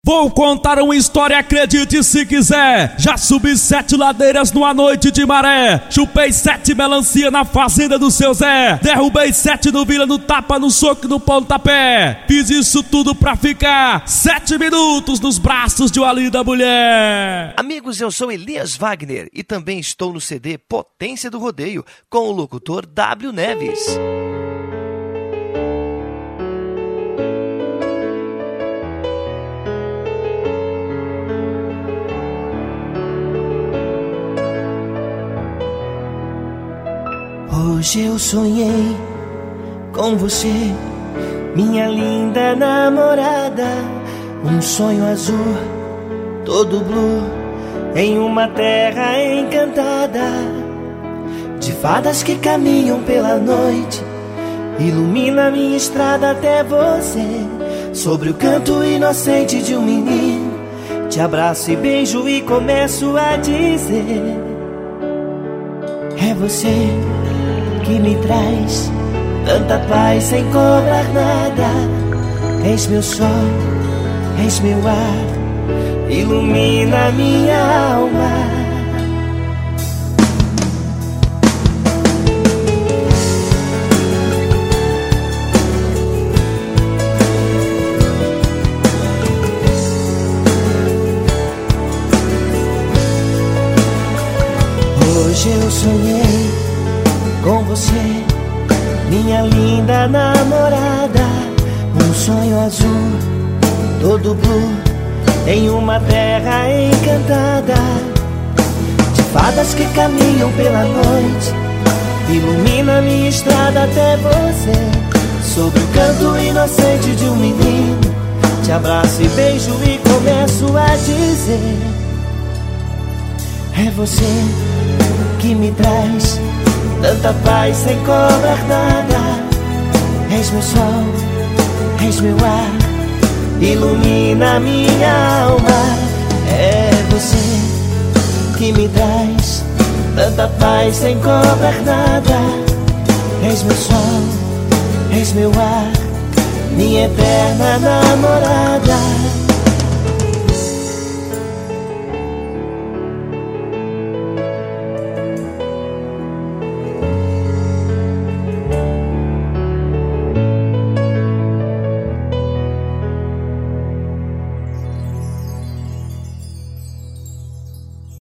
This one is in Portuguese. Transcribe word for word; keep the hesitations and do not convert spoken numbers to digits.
Vou contar uma história, acredite se quiser. Já subi sete ladeiras numa noite de maré. Chupei sete melancia na fazenda do seu Zé. Derrubei sete no vila, no tapa, no soco e no pontapé. Fiz isso tudo pra ficar sete minutos nos braços de uma linda mulher. Amigos, eu sou Elias Wagner e também estou no C D Potência do Rodeio com o locutor W Neves. Hoje eu sonhei com você, minha linda namorada. Um sonho azul, todo blue, em uma terra encantada. De fadas que caminham pela noite, ilumina minha estrada até você. Sobre o canto inocente de um menino, te abraço e beijo e começo a dizer: é você que me traz tanta paz sem cobrar nada. És meu sol, és meu ar, ilumina minha alma. Hoje eu sonhei com você, minha linda namorada. Um sonho azul, todo blue, em uma terra encantada. De fadas que caminham pela noite, ilumina minha estrada até você. Sobre o canto inocente de um menino, te abraço e beijo e começo a dizer: é você que me traz tanta paz sem cobrar nada. És meu sol, és meu ar, ilumina minha alma. É você que me traz tanta paz sem cobrar nada. És meu sol, és meu ar, minha eterna namorada.